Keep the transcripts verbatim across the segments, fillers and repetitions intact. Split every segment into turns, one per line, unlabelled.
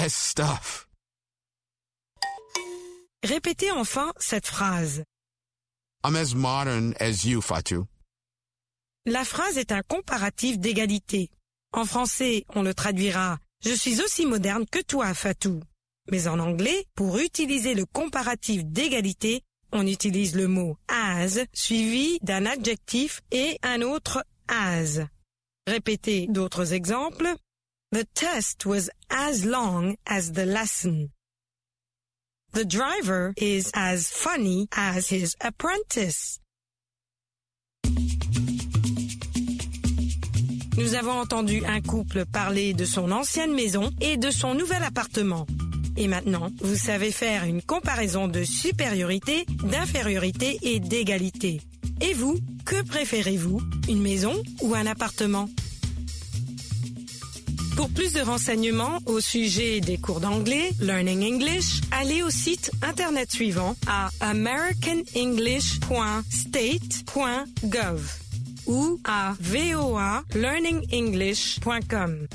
best stuff.
Répétez enfin cette phrase.
I'm as modern as you, Fatou.
La phrase est un comparatif d'égalité. En français, on le traduira « Je suis aussi moderne que toi, Fatou ». Mais en anglais, pour utiliser le comparatif d'égalité, on utilise le mot « as » suivi d'un adjectif et un autre « as ». Répétez d'autres exemples. The test was as long as the lesson. The driver is as funny as his apprentice. Nous avons entendu un couple parler de son ancienne maison et de son nouvel appartement. Et maintenant, vous savez faire une comparaison de supériorité, d'infériorité et d'égalité. Et vous, que préférez-vous, une maison ou un appartement ? Pour plus de renseignements au sujet des cours d'anglais, Learning English, allez au site internet suivant à american english point state point gov ou à v o a learning english point com.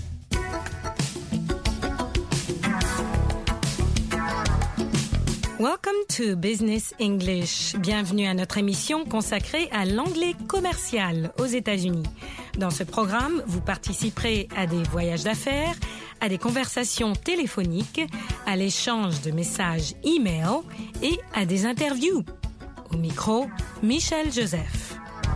Welcome to Business English. Bienvenue à notre émission consacrée à l'anglais commercial aux États-Unis. Dans ce programme, vous participerez à des voyages d'affaires, à des conversations téléphoniques, à l'échange de messages e-mail et à des interviews. Au micro, Michel Joseph.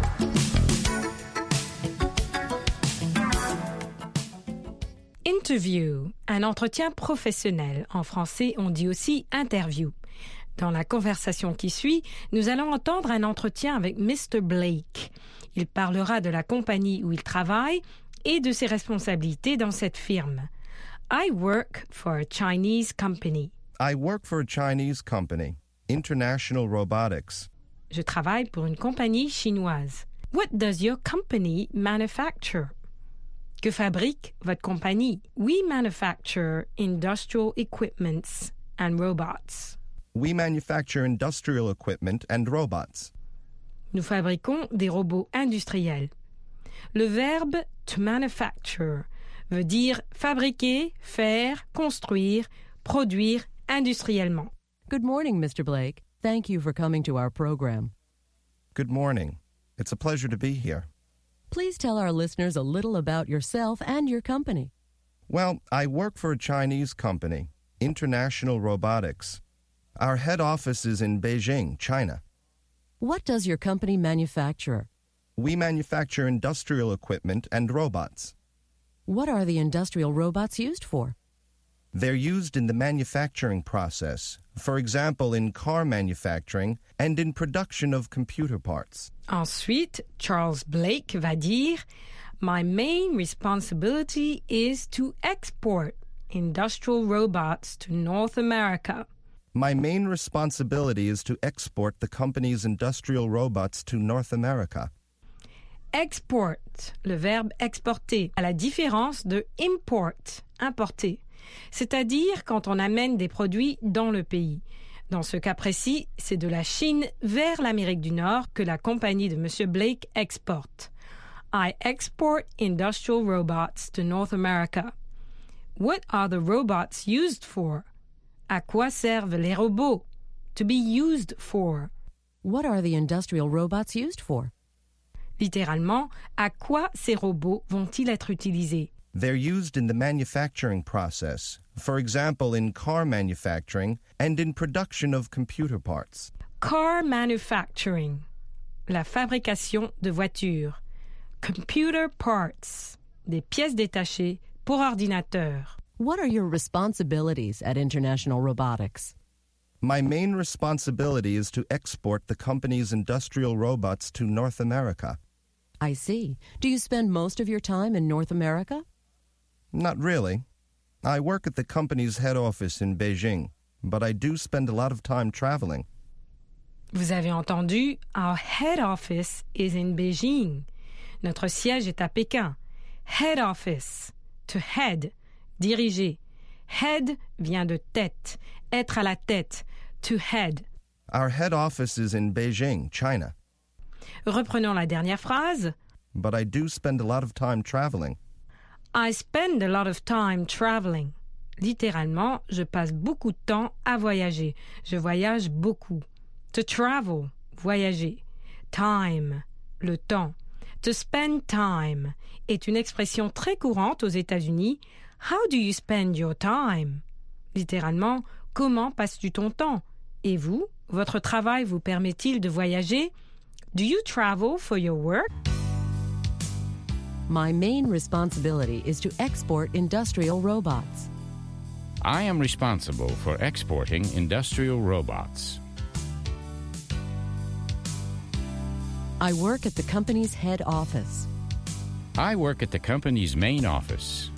Interview, un entretien professionnel. En français, on dit aussi interview. Dans la conversation qui suit, nous allons entendre un entretien avec mister Blake. Il parlera de la compagnie où il travaille et de ses responsabilités dans cette firme. I work for a Chinese company.
I work for a Chinese company, International Robotics.
Je travaille pour une compagnie chinoise. What does your company manufacture? Que fabrique votre compagnie? We manufacture industrial equipments and robots.
We manufacture industrial equipment and robots.
Nous fabriquons des robots industriels. Le verbe to manufacture veut dire fabriquer, faire, construire, produire industriellement.
Good morning, mister Blake. Thank you for coming to our program.
Good morning. It's a pleasure to be here.
Please tell our listeners a little about yourself and your company.
Well, I work for a Chinese company, International Robotics. Our head office is in Beijing, China.
What does your company manufacture?
We manufacture industrial equipment and robots.
What are the industrial robots used for?
They're used in the manufacturing process, for example, in car manufacturing and in production of computer parts.
Ensuite, Charles Blake va dire, My main responsibility is to export industrial robots to North America.
My main responsibility is to export the company's industrial robots to North America.
Export, le verbe exporter, à la différence de import, importer, c'est-à-dire quand on amène des produits dans le pays. Dans ce cas précis, c'est de la Chine vers l'Amérique du Nord que la compagnie de monsieur Blake exporte. I export industrial robots to North America. What are the robots used for? À quoi servent les robots? To be used for.
What are the industrial robots used for?
Littéralement, à quoi ces robots vont-ils être utilisés?
They're used in the manufacturing process, for example, in car manufacturing and in production of computer parts.
Car manufacturing, la fabrication de voitures. Computer parts, des pièces détachées pour ordinateur.
What are your responsibilities at International Robotics?
My main responsibility is to export the company's industrial robots to North America.
I see. Do you spend most of your time in North America?
Not really. I work at the company's head office in Beijing, but I do spend a lot of time traveling.
Vous avez entendu, our head office is in Beijing. Notre siège est à Pékin. Head office, to head, diriger. Head vient de tête, être à la tête, to head.
Our head office is in Beijing, China.
Reprenons la dernière phrase.
But I do spend a lot of time traveling.
I spend a lot of time traveling. Littéralement, je passe beaucoup de temps à voyager. Je voyage beaucoup. To travel, voyager. Time, le temps. To spend time est une expression très courante aux États-Unis. How do you spend your time? Littéralement, comment passes-tu ton temps? Et vous, votre travail vous permet-il de voyager? Do you travel for your work?
My main responsibility is to export industrial robots.
I am responsible for exporting industrial robots.
I work at the company's head office.
I work at the company's main office.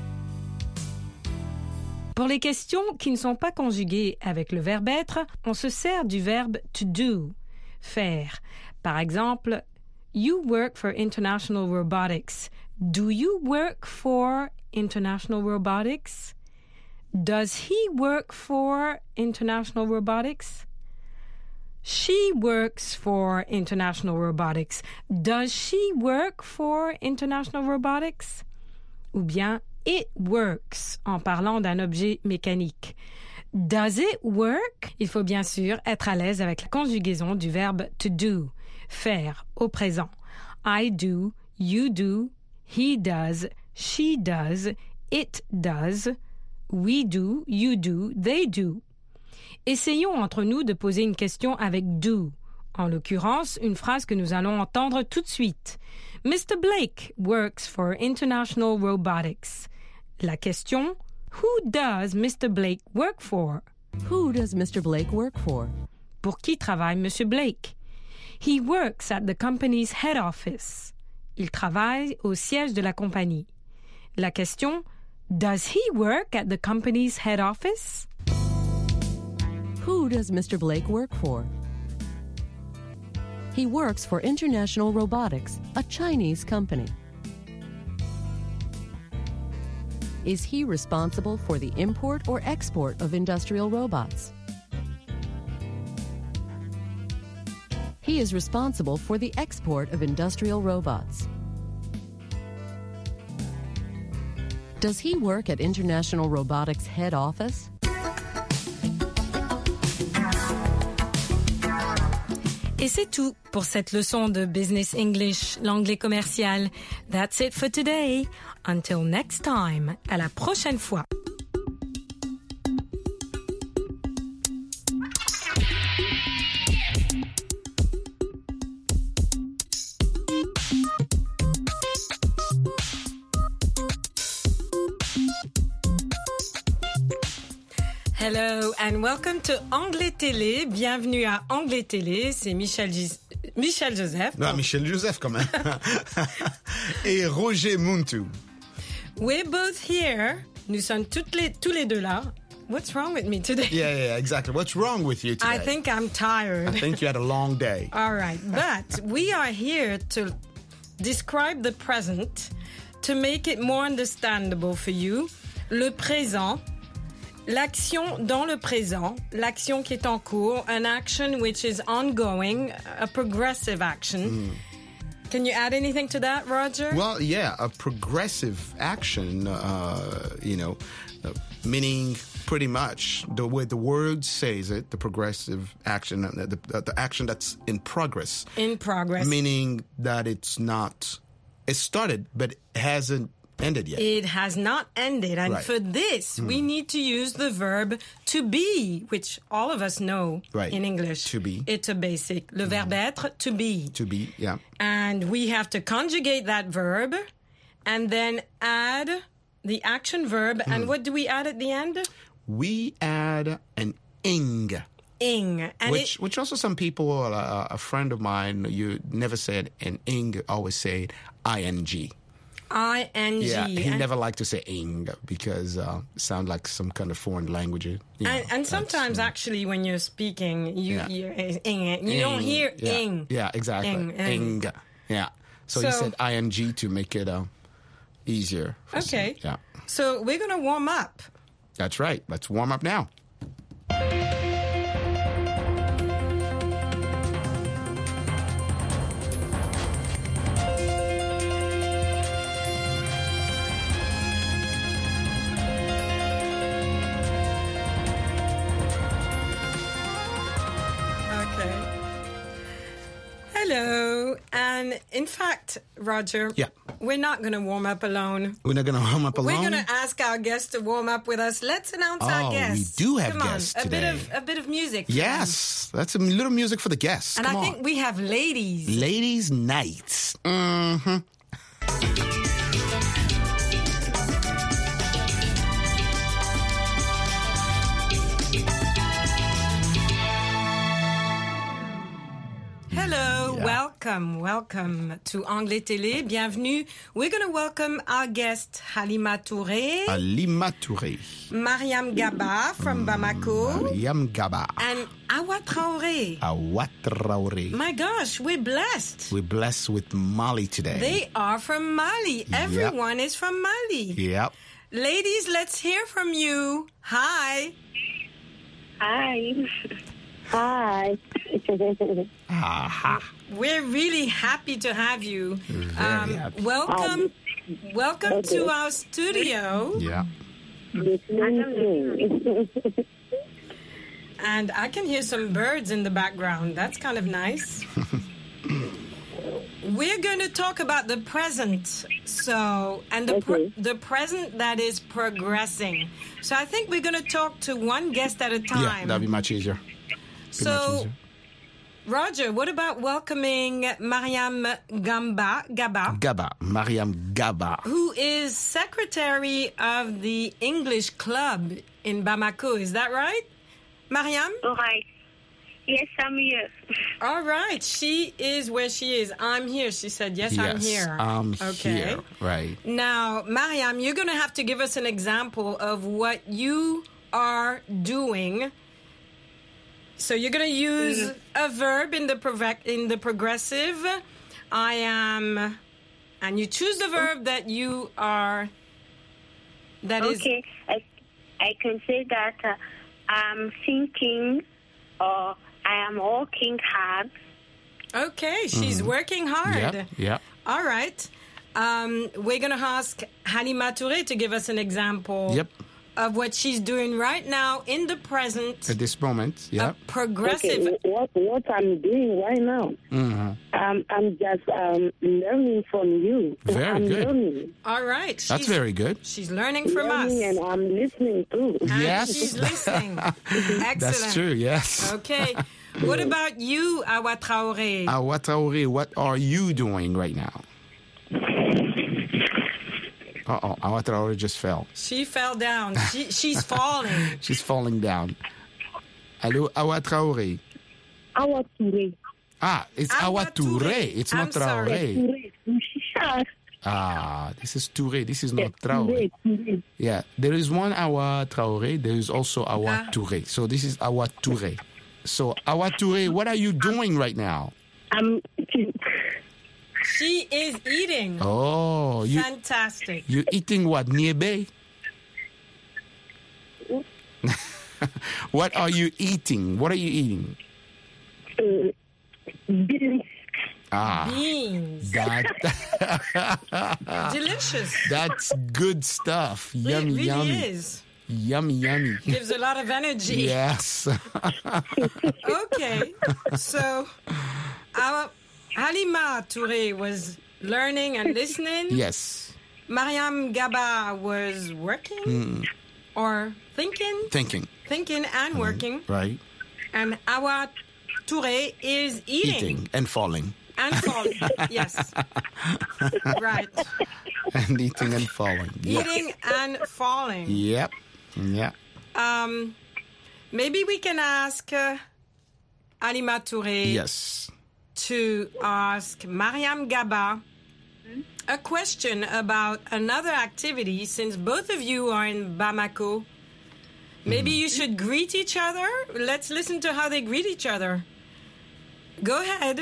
Pour les questions qui ne sont pas conjuguées avec le verbe être, on se sert du verbe to do, faire. Par exemple, you work for International Robotics. Do you work for International Robotics? Does he work for International Robotics? She works for International Robotics. Does she work for International Robotics? Ou bien, it works, en parlant d'un objet mécanique. Does it work? Il faut bien sûr être à l'aise avec la conjugaison du verbe to do, faire, au présent. I do, you do, he does, she does, it does, we do, you do, they do. Essayons entre nous de poser une question avec do. En l'occurrence, une phrase que nous allons entendre tout de suite. Mister Blake works for International Robotics. La question, who does Mister Blake work for?
Who does Mister Blake work for?
Pour qui travaille Monsieur Blake? He works at the company's head office. Il travaille au siège de la compagnie. La question, does he work at the company's head office?
Who does Mister Blake work for? He works for International Robotics, a Chinese company. Is he responsible for the import or export of industrial robots? He is responsible for the export of industrial robots. Does he work at International Robotics head office?
Et c'est tout pour cette leçon de Business English, l'anglais commercial. That's it for today. Until next time. À la prochaine fois. Hello and welcome to Anglais Télé. Bienvenue à Anglais Télé. C'est Michel, Gis- Michel Joseph.
Non, Michel Joseph quand même. Et Roger Muntu.
We're both here. Nous sommes toutes les, tous les deux là. What's wrong with me today?
Yeah, yeah, exactly. What's wrong with you today?
I think I'm tired.
I think you had a long day.
All right, but we are here to describe the present, to make it more understandable for you. Le présent, l'action dans le présent, l'action qui est en cours, an action which is ongoing, a progressive action. Mm. Can you add anything to that, Roger?
Well, yeah, a progressive action, uh, you know, uh, meaning pretty much the way the word says it, the progressive action, the, the, the action that's in progress.
In progress.
Meaning that it's not, it started, but it hasn't ended yet.
It has not ended. And
right.
for this, mm. we need to use the verb to be, which all of us know
right.
in English.
To be.
It's a basic. Le mm. verbe être, to be.
To be, yeah.
And we have to conjugate that verb and then add the action verb. Mm. And what do we add at the end?
We add an ing.
Ing. And
which,
it,
which also some people, uh, a friend of mine, you never said an ing, always say ing.
I N G.
Yeah, he
and,
never liked to say ing because uh, it sounds like some kind of foreign language. You know,
and, and sometimes, actually, when you're speaking, you
yeah.
you're, ing, you
ing,
don't hear
yeah,
ing.
Yeah, exactly.
Ing.
ing. Yeah. So,
so
he said ing to make it uh, easier.
Okay.
Some, yeah.
So we're going to warm up.
That's right. Let's warm up now.
And in fact, Roger,
Yeah.
we're not going to warm up alone.
We're not going to warm up alone.
We're going to ask our guests to warm up with us. Let's announce
Oh,
our
we
guests.
do have
Come
guests
on, a
today.
bit of a bit of music. for
Yes, that's a little music for the guests.
them. And
Come
I
on.
think we have ladies.
Ladies' nights. Mm-hmm.
Hello,
Yeah.
welcome, welcome to Anglais Télé. Bienvenue. We're going to welcome our guest Halima Touré,
Halima Touré.
Mariam Gaba from Bamako,
Mariam Gaba.
and Awa Traoré.
Awad Traoré.
My gosh, we're blessed.
We're blessed with Mali today.
They are from Mali. Everyone is from Mali.
Yep.
Ladies, let's hear from you. Hi.
Hi. Hi.
Aha.
We're really happy to have you.
Very happy.
Welcome, welcome to our studio.
Yeah.
And I can hear some birds in the background. That's kind of nice. We're going to talk about the present. So, and the pre- the present that is progressing. So I think we're going to talk to one guest at a
Yeah,
time.
that'd be much easier. Be much
So,
easier.
Roger, what about welcoming Mariam Gamba, Gaba,
Gaba. Mariam Gaba.
who is secretary of the English Club in Bamako? Is that right, Mariam?
All right. Yes, I'm here.
All right. She is where she is. I'm here. She said, yes, I'm
Yes,
here.
I'm
okay.
here. Right.
Now, Mariam, you're going to have to give us an example of what you are doing. So you're going to use
Mm-hmm.
a verb in the prove- in the progressive. I am, and you choose the verb that you are. That is
Okay. I, I can say that uh, I'm thinking or I am working hard.
okay. She's working hard.
Yep. Yep.
All right. Um, we're going to ask Halima Touré to give us an example
Yep.
of what she's doing right now in the present.
At this moment.
A
Yep.
progressive.
Okay, what what I'm doing right now,
Mm-hmm.
um, I'm just um, learning from you.
Very
I'm
good.
Learning,
All right. She's,
That's very good.
She's learning from us.
learning, and I'm listening too.
And
Yes.
she's listening. Excellent.
That's true. Yes.
Okay. What about you, Awa Traoré?
Awad Traoré, what are you doing right now? Uh-oh. Awad Traoré just fell.
She fell down. She, she's falling.
She's falling down. Hello, Awad Traoré.
Awa Touré.
Ah, it's
Awa
Awad Touré.
Touré.
It's
I'm
not
sorry.
Traoré.
Touré.
Ah, this is Touré. This is not Traoré.
Touré. Touré.
Yeah, there is one Awad Traoré. There is also Awad
Ah.
Touré. So this is Awad Touré. So Awad Touré, what are you doing right now?
I'm
She is eating.
Oh, you
Fantastic.
you eating what? Niébé? What are you eating? What are you eating?
uh, beans.
Ah,
Beans.
that
Delicious.
that's good stuff.
It
Yummy,
really
yummy,
is.
yummy, yummy.
Gives a lot of energy.
Yes.
Okay. So, our Halima Touré was learning and listening.
Yes.
Mariam Gaba was working or thinking,
Thinking.
thinking and working.
Right.
And Awa Touré is eating,
Eating and falling.
and falling. Yes. Right.
And eating and falling. Yep.
Eating and falling.
Yep. Yeah.
Um, maybe we can ask uh, Halima Touré
Yes.
to ask Mariam Gaba a question about another activity, since both of you are in Bamako. Maybe you should greet each other. Let's listen to how they greet each other. Go ahead.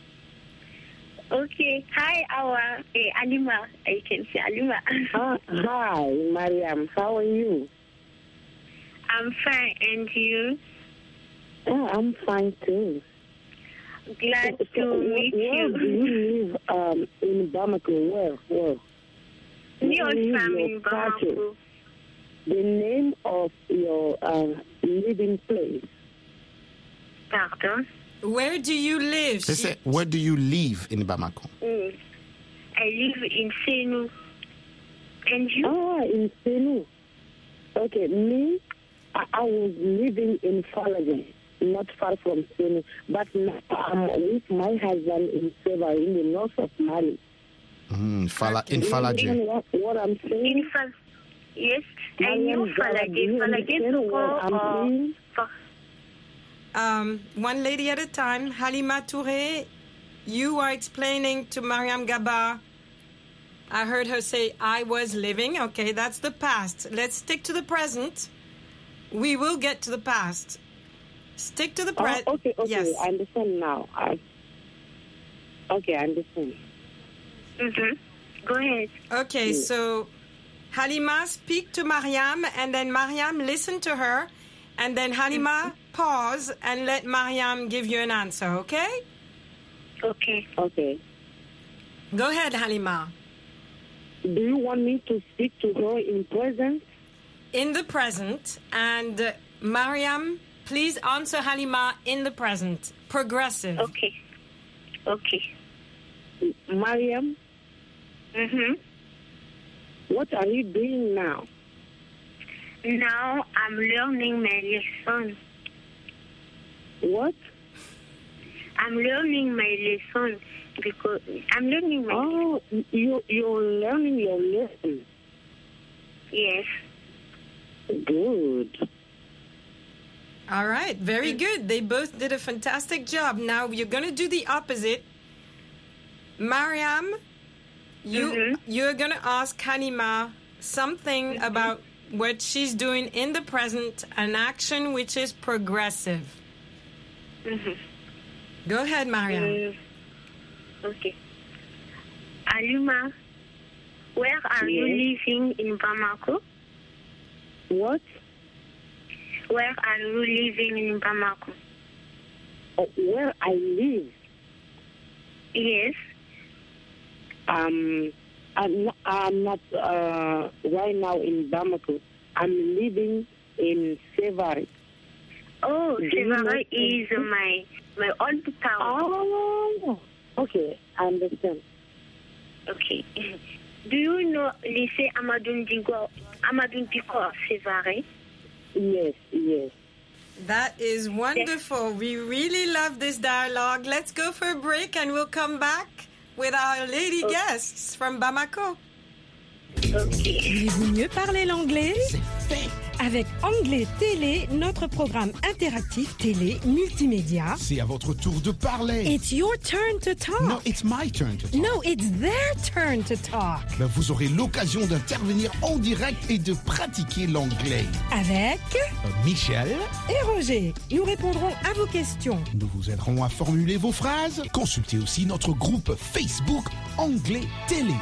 Okay. Hi, Awa. Hey, Alima. I can say Alima.
Uh, hi, Mariam. How are you?
I'm fine. And you?
Oh, I'm fine too.
Glad
So,
to meet
where do
you.
you live um, in Bamako? Where? Where?
Near
Where is
Sam
your
in
party?
Bamako.
The name of your uh, living place.
Pardon?
Where do you live?
They say, where do you live in Bamako?
Mm. I live in Senou. And you?
Ah, in Senou. Okay, me, I, I was living in Falagé, not far from Senou. But now I'm with my husband in Seva, in the north of Mali.
Mm, Fala, in Falagé.
What, what I'm saying?
In Fal- yes, I know Falagé. Falagé to go or...
Um, one lady at a time. Halima Touré, you are explaining to Mariam Gaba. I heard her say, I was living. Okay, that's the past. Let's stick to the present. We will get to the past. Stick to the present.
Oh, okay, okay,
yes.
I understand now. I, okay, I understand.
Mm-hmm. Go ahead.
Okay,
Yes.
so Halima, speak to Mariam, and then Mariam, listen to her, and then Halima, pause, and let Mariam give you an answer, okay?
Okay.
Okay.
Go ahead, Halima.
Do you want me to speak to her in present?
In the present, and uh, Mariam, please answer Halima in the present. Progressive.
Okay. Okay.
Mariam,
Mm-hmm.
what are you doing now?
Now I'm learning my lesson.
What?
I'm learning my lesson because I'm learning my
Oh, you, you're learning your lesson.
Yes.
Good.
All right, very good. They both did a fantastic job. Now you're going to do the opposite. Mariam, you,
Mhm.
you're going to ask Halima something about what she's doing in the present, an action which is progressive.
Mm-hmm.
Go ahead, Mariam.
Mm, okay. Alima, where are you
Yes.
living in Bamako?
What?
Where are you living in Bamako?
Uh, where I live?
Yes.
Um, I'm not, I'm not uh, right now in Bamako. I'm living in Sevare.
Oh,
Do you know-
Sevare is my my old town.
Oh, okay, I understand.
Okay. Do you know Lycée Amadou Ndigo, Amadou Ndigo, Sevare?
Yes, yes.
That is wonderful. We really love this dialogue. Let's go for a break and we'll come back with our lady guests from Bamako.
Okay.
Voulez-vous mieux parler l'anglais?
C'est fait.
Avec Anglais Télé, notre programme interactif télé multimédia.
C'est à votre tour de parler.
It's your turn to talk.
No, it's my turn to talk.
No, it's their turn to talk.
Ben, vous aurez l'occasion d'intervenir en direct et de pratiquer l'anglais.
Avec
Euh, Michel,
et Roger, nous répondrons à vos questions.
nous vous aiderons à formuler vos phrases. Consultez aussi notre groupe Facebook Anglais Télé.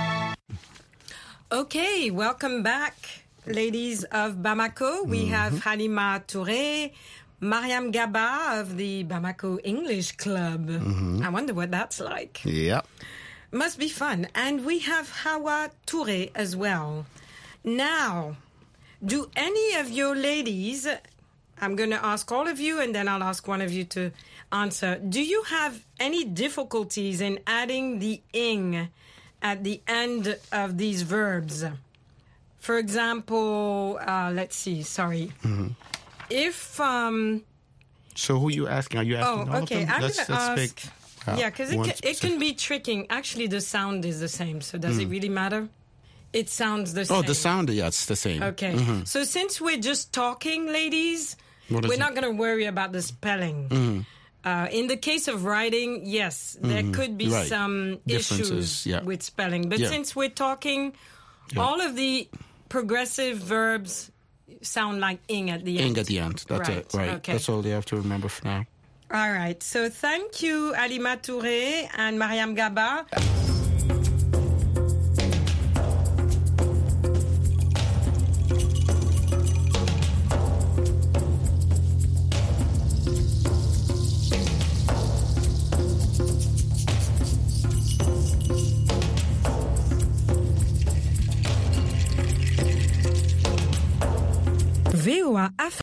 Okay, welcome back, ladies of Bamako. We have Halima Touré, Mariam Gaba of the Bamako English Club. I wonder what that's like.
Yeah.
Must be fun. And we have Hawa Touré as well. Now, do any of your ladies, I'm going to ask all of you and then I'll ask one of you to answer. Do you have any difficulties in adding the ing at the end of these verbs? For example, uh, let's see, sorry. If, um,
So who you asking? Are you asking
oh,
all
okay,
of them?
I'm
let's,
going to
let's
ask.
pick, uh,
Yeah, because it
one
can, it can
specific.
be tricking. Actually, the sound is the same, so does it really matter? It sounds the same.
Oh, the sound, yeah, it's the same.
Okay. So since we're just talking, ladies,
What is
we're
it?
not going to worry about the spelling. Uh, in the case of writing, yes, there could be
Right.
some
Differences,
issues
yeah.
with spelling. But
Yeah.
since we're talking, all of the progressive verbs sound like ing at the end.
Ing at the end. That's
Right,
it. Right.
okay.
That's all they have to remember for now.
All right. So thank you, Halima Touré and Mariam Gaba.